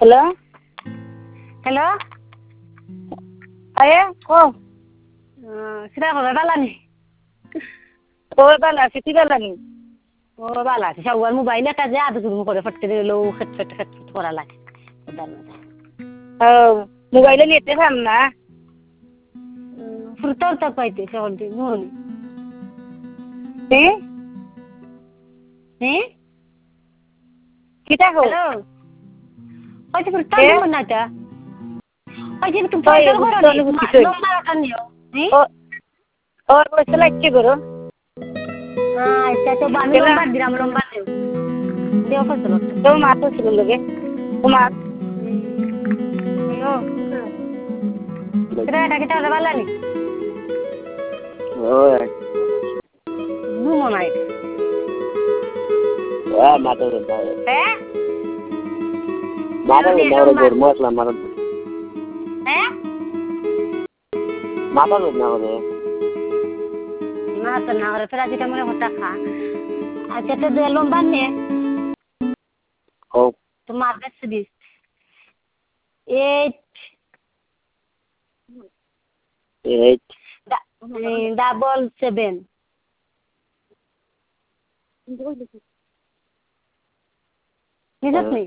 Hello? Hello? Aye, ko. Sira ko bala ni. Ko bala, siti bala ni. O bala, shawal mobile ka ja adu mo ko fatte lo khat kora la. Mobile ni ete sam na. Furtar tak paite shawal di no ni. Kita ko. Hello. Paite furtar mo na ta. Paite tu furtar ko ni. Nomor kan yo. और पैसे like करो अच्छा तो बांध लंबा dirham लंबा देव फसल तो मातो सुन लोगे कुमार हेलो कितना kita वाला नी ओए घूमो नाइ वाह मातो ना मातो गोर मसला मारो मातो ना हो ना तो ना और फिर आज का मेरे होता खा अच्छा तो दे लंबा ने ओ तो मार दे सीधी 8 double 7 निजत नहीं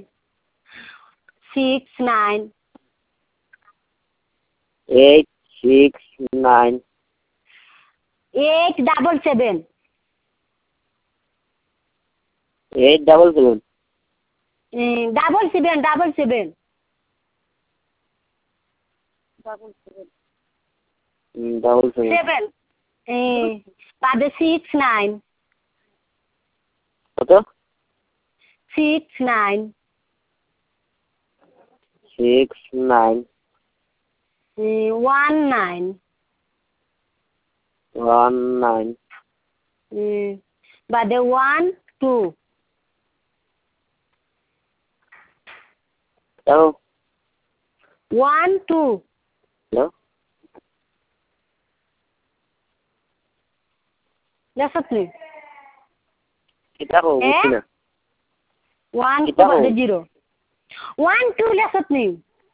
6 9 8 6 9 8 double 7 8 double 7 double 7 double 7 double 7 7 बाद 6 9 কত 6 9 6 9 1 9 1 9 बाद 1 2 Hello 1 2 Hello Lesot ni kita ko butina 1 Kita 2 बाद हो। 0 1 2 lesot ni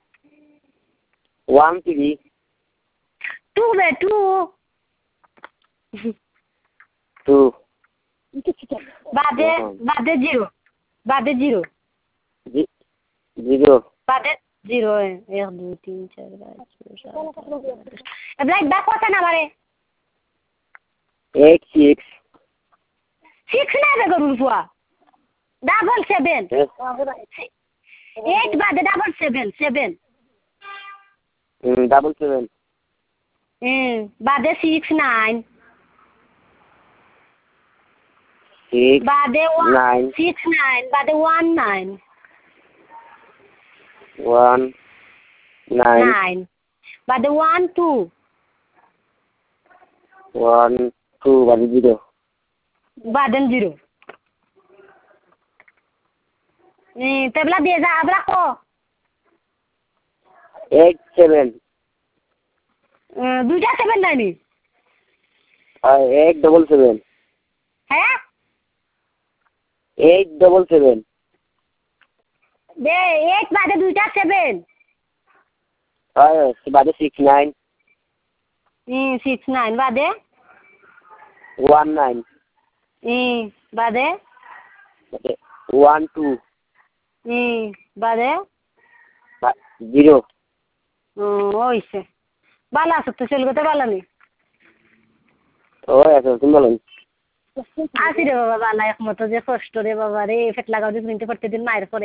1 3 2 be 2 2 बाद 0 बाद 0 0 बाद 0 है 1 2 3 4 5 6 7 अब लाइक बैक होता ना हमारे 8 6 6 ना बे करूँ फुआ double 7 8 बाद double 7 7 double 7 बाद 6 9 6 बाद 9 6 9 बाद 1 9 1 9 9 बाद 1 2 1 2 बाद 0 बाद 0 तबला दे जा अब रखो 8 7 দুইটা 7 নাইনি 8 double 7 হ্যাঁ 8 double 7 দে 8 বাদে দুইটা 7 बाद 6 9 6 9 বাদে 1 9 বাদে 1 2 বাদে 0 ওইছে বালা আছে তো চল গতে বালা নেই ওই আছে তুমি বলো আসি রে বাবা বালা একমত যে কষ্ট রে বাবা রে ফেট লাগাও দিন প্রতিদিন মায়ের পরে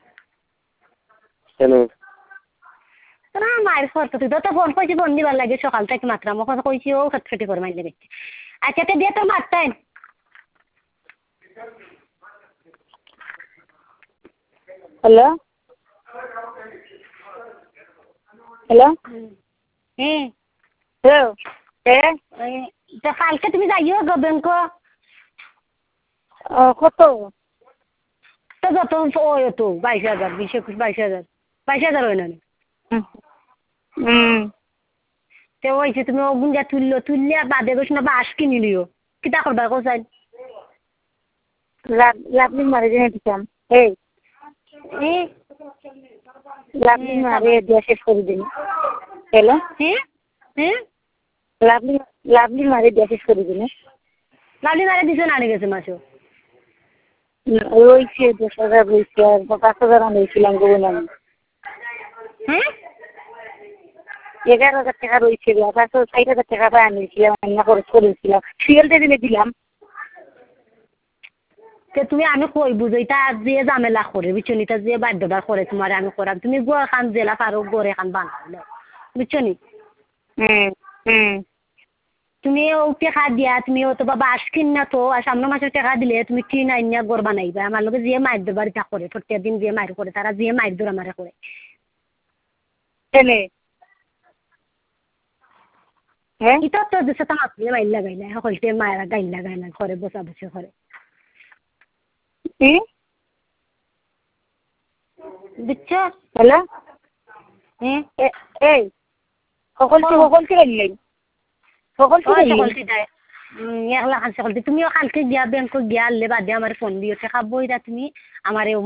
কেন না মায়ের পর তুই তো ফোন কইছি ফোন দিবার লাগে সকাল থেকে মাত্রা আমার কথা কইছি ও ফেটফেটি করে মাইলে দেখছি আচ্ছা তে দিয়ে তোর মারটাই হ্যালো হ্যালো হ্যালো তা কালকে তুমি যাইও গো ব্যাংক কত তো যত ওই তো 22,000 20 21 22,000 22,000 হয় না তে ওইছে তুমি ও গুঞ্জা তুললে বাদে গেছ না বাস কিনি লিও কিতা করবা কোসাই লাভ মারে জেনে দিতাম এই লাভলি মারে দিয়া শেষ করে দিন। হ্যালো হ্যাঁ হ্যাঁ লাভলি মারে দিয়া শেষ করে দিন। লাভলি মারা দিছে না গেছে মাসো রয়েছে 10,000 রয়েছে আর 5,000 আনিয়েছিলাম বললাম। হ্যাঁ 11,000 টাকা রয়েছে 60,000 টাকা পাই আনিয়েছিলাম, রান্না খরচ করেছিলাম, সিরিয়ালটা দিনে দিলাম। তুমি আমি কই বুঝাইতা যে ঝামেলা করে বিচনিটা যে বাধ্যবার করে তোমার আমি করাম তুমি গো খান জেলা পারো গড়ে খান বানাইলে বুঝছনি। তুমি ও টাকা দিয়া তুমি ও তো বাবা আস কিন না তো আর সামনে মাসের টাকা দিলে তুমি কিন আইনা গড় বানাইবা আমার লগে যে মায়ের দর বাড়িটা করে প্রত্যেক দিন যে মায়ের করে তারা যে মায়ের দর আমারে করে হ্যাঁ ইতো তো দিছে তোমার গাইলা গাইলা হইতে মায়েরা গাইলা গাইলা করে বসা বসে করে বুঝছো। হ্যালো হ্যাঁ এই সকলকে গাইলেন সকলটি দেয় একলা খান সকলটি তুমিও কালকে গিয়া ব্যাংক গিয়া আনলে বাদে আমার ফোন দিও টাকা বইরা তুমি আমার